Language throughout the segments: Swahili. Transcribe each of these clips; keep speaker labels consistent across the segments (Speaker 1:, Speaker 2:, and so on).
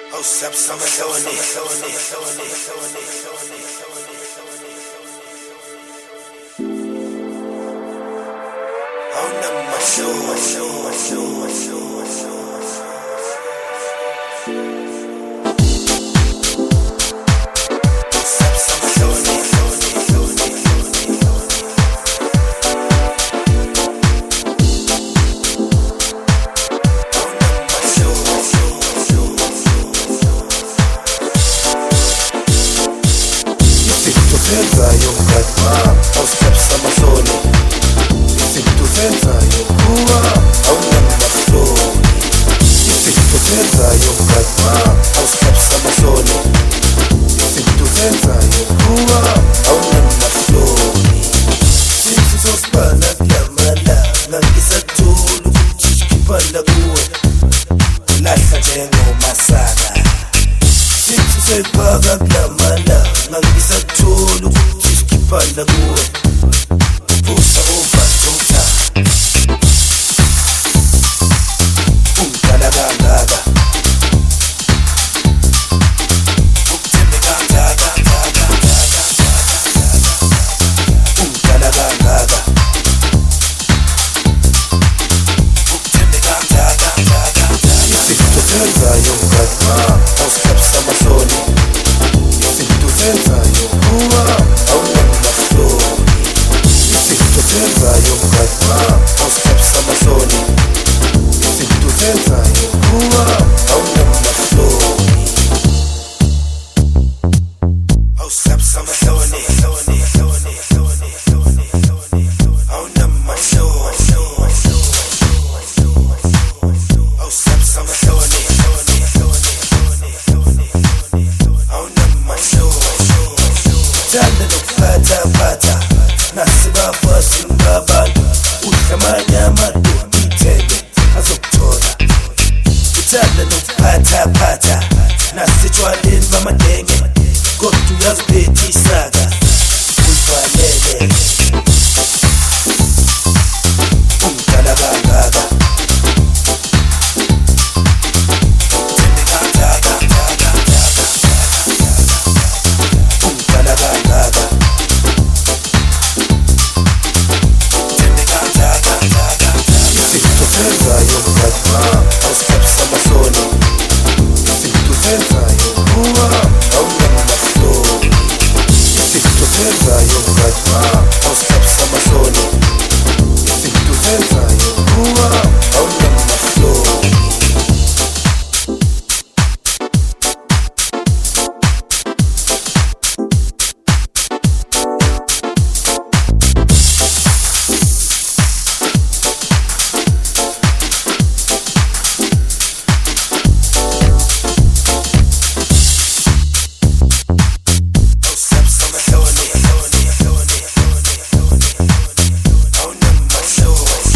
Speaker 1: Oh, step summer Tony. Oh, number show.
Speaker 2: Senza io katma, au step sama soli. Isiktu senza io kuwa, au namna flow. Isiktu senza io katma, au step sama soli. Isiktu senza io kuwa, au namna flow. Since zospana klamala, nangisatulu kuchishkipanda kuwe. Lahla jengo masaka. Since zospana klamala, nangisatulu kuchishkipanda kuwe. Pusa ubatuta umtalagagaga umtalagagaga Isikutusenza yokatma au step sama soli Isikutusenza yokuwa au namna flow Isikutusenza yokatma au step sama soli Isikutusenza yokuwa au namna flow
Speaker 1: Oh, step summer Tony. Oh, number show. Oh, step summer Tony. Oh, number show.
Speaker 2: Janda nokuphatha nasibapha singabantu uhlamanya madoditebe azokuthola Janda nokuphatha nasitshwaleni bamadenge kodwa uyaziphetha isaka uyivalele umdala kangaka umdala kangaka Isikutusenza yokatma au step sama soli Isikutusenza yokuwa au namna flow Isikutusenza yokatma au step sama soli Isikutusenza yokuwa au namna flow
Speaker 1: Oh, step summer Tony. Oh, number show.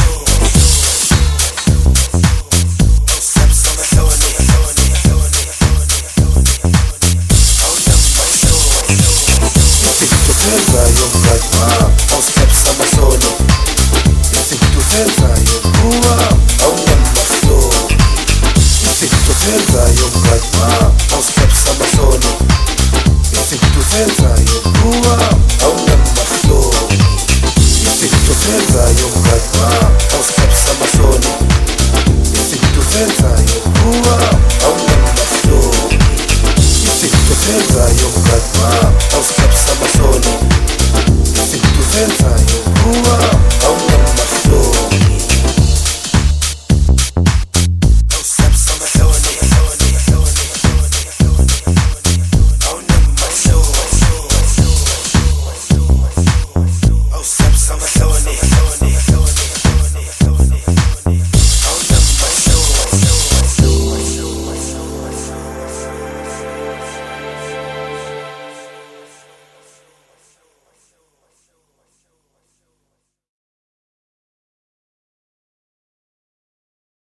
Speaker 1: Oh, step summer Tony. Oh, number show.
Speaker 2: Isikutusenza yokatma au step sama soli Isikutusenza yokuwa au namna flow Isikutusenza yokatma au step sama soli Isikutusenza yokuwa au namna flow Isikutusenza yokatma au step sama soli Isikutusenza